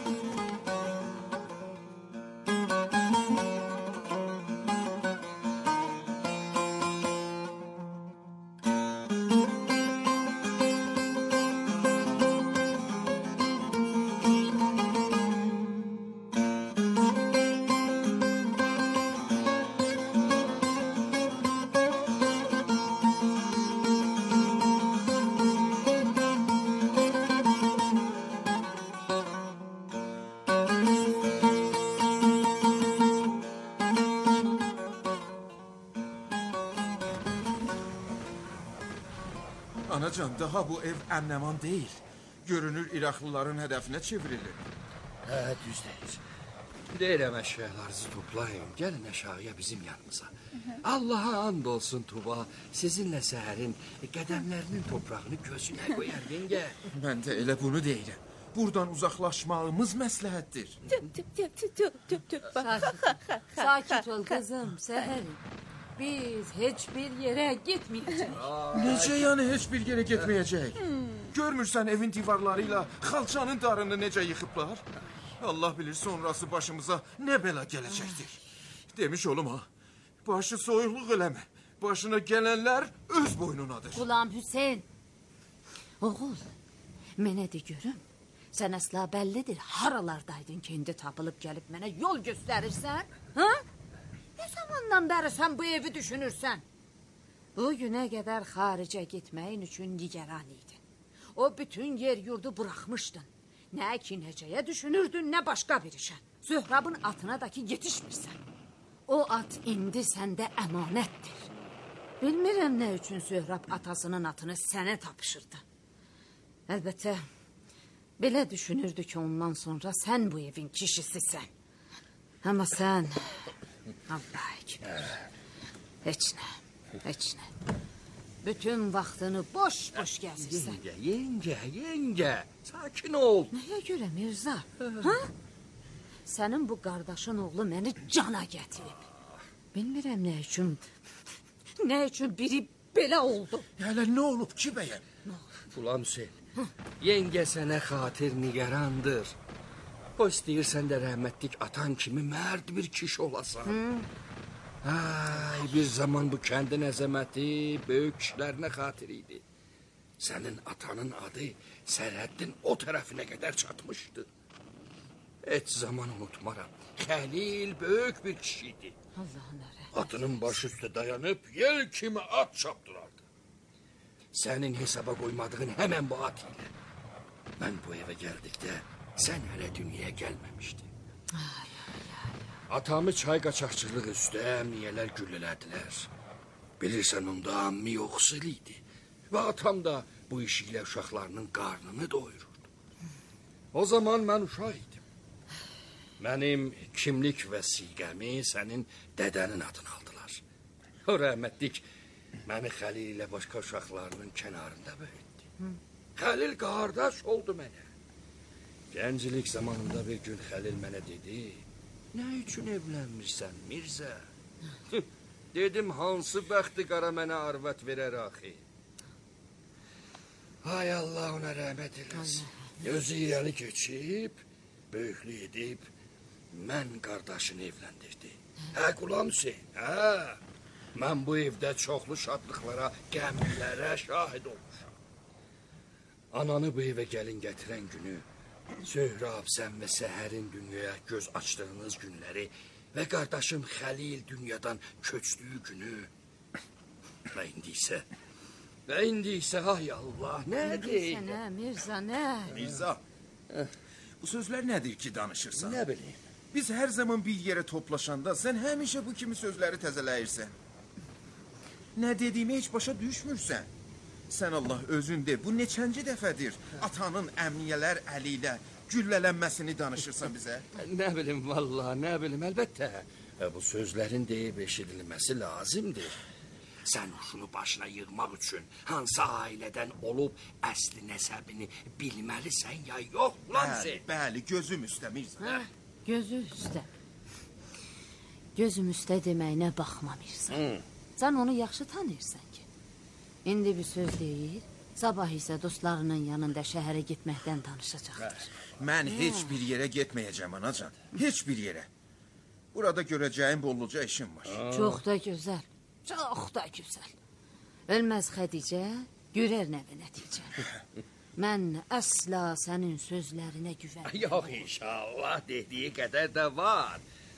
Anacan, daha bu ev əmnəman deyil. Görünür İraqlıların hədəfinə çevrilir. Düz deyir. Deyirəm əşyalarınızı toplayın, gəlin aşağıya bizim yanımıza. Allaha and olsun Tuba, sizinlə səhərin qədəmlərinin toprağını gözünə qoyar yengə. Mən də elə bunu deyirəm. Buradan uzaqlaşmağımız məsləhətdir. Sakit ol qızım, səhərin. Biz heç bir yerə getməyəcək. Necə yəni heç bir yerə getməyəcək? Görmürsən evin divarlarıyla xalçanın darını necə yıxıblar? Allah bilir sonrası başımıza nə bəla gələcəkdir. Demiş olum ha, başı soyuqluq eləmə. Başına gələnlər öz boynunadır. Qulam Hüseyn. Oğul, mənə de görüm. Sən əsla bəllidir haralardaydın ki, indi tapılıb gəlib mənə yol göstərirsən? Ha? Ne zamandan bəri sən bu evi düşünürsən? Bu günə qədər xaricə getməyin üçün nigaran idin. O bütün yer yurdu bıraxmışdın. Nə kinəcəyə düşünürdün, nə başqa bir işə. Zöhrabın atına da ki yetişmirsən. O at indi səndə əmanətdir. Bilmirəm nə üçün Zöhrab atasının atını sənə tapışırdı. Əlbəttə, belə düşünürdü ki, ondan sonra sən bu evin kişisisən. Amma sən... Allah ekber. Heç nə. Bütün vaxtını boş gəzirsən. Yengə. Sakin ol. Nəyə görə Mirza? Ha? Sənin bu qardaşın oğlu məni cana gətirib. Bilmirəm nə üçün biri belə oldu. Hələ nə olub ki bəyəm? Qulam Hüseyin, yengə sənə xatir nigarandır. O istəyirsən də rəhmətlik atan kimi mərd bir kişi olasan. Ay, bir zaman bu kəndin əzəməti böyük kişilərinə xatir idi. Sənin atanın adı sərhəddin o tərəfinə qədər çatmışdı. Heç zaman unutmaram. Xəlil böyük bir kişiydi. Allah'ın rəhməti. Atının başı üstə dayanıb yel kimi at çapdırardı. Sənin hesaba qoymadığın həmən bu at ilə. Mən bu evə gəldikdə sən hələ dünyaya gəlməmişdin. Atamı çay qaçaqçılığı üstə əmniyələr güllələdilər. Bilirsən, onda ammi yoxsul idi. Və atam da bu işi ilə uşaqlarının qarnını doyururdu. O zaman mən uşaq idim. Mənim kimlik və siqəmi sənin dədənin adını aldılar. O rəhmətlik məni Xəlil ilə başqa uşaqlarının kənarında böyütdü. Xəlil qardaş oldu mənə. Gənclik zamanında bir gün Xəlil mənə dedi, nə üçün evlənmirsən Mirzə? Dedim, hansı bəxti qara mənə arvad verər axı? Ay Allah ona rəhmət eləsin. Özü irəli keçib, böyüklük edib, mən qardaşını evləndirdi. Hə, Qulam Hüseyin, hə. Mən bu evdə çoxlu şadlıqlara, qəmlərə şahid olmuşam. Ananı bu evə gəlin gətirən günü, Söhrab, sən və Səhərin dünyaya göz açdığınız günləri və qardaşım Xəlil dünyadan köçdüyü günü və indi isə, ay Allah, nədir? Sənə, Mirza, nə? Mirza, bu sözlər nədir ki danışırsan? Nə bileyim? Biz hər zaman bir yerə toplaşanda sən həmişə bu kimi sözləri təzələyirsən. Nə dediyimi heç başa düşmürsən. Sən Allah özün de, bu neçənci dəfədir atanın əmniyələr əli ilə güllələnməsini danışırsan bizə? Nə bilim, vallahi, nə bilim, əlbəttə. Bu sözlərin deyib eşidilməsi lazımdır. Sən uşunu başına yığmaq üçün hansı ailədən olub əsli nəsəbini bilməlisən ya yox, lan sən? Bəli, gözüm üstə, Mirza. Gözü üstə. Gözüm üstə deməyinə baxma, Mirza. Sən onu yaxşı tanıyırsan ki. İndi bir söz deyir, sabah isə dostlarının yanında şəhərə getməkdən danışacaqdır. Mən heç bir yerə getməyəcəm, anacan. Heç bir yerə. Burada görəcəyim bolluca işim var. Çox da gözəl, çox da gözəl. Ölməz Xədicə, görər nəvə nəticə. Mən əsla sənin sözlərinə güvənmirəm. Yox, inşallah dediyi qədər də var.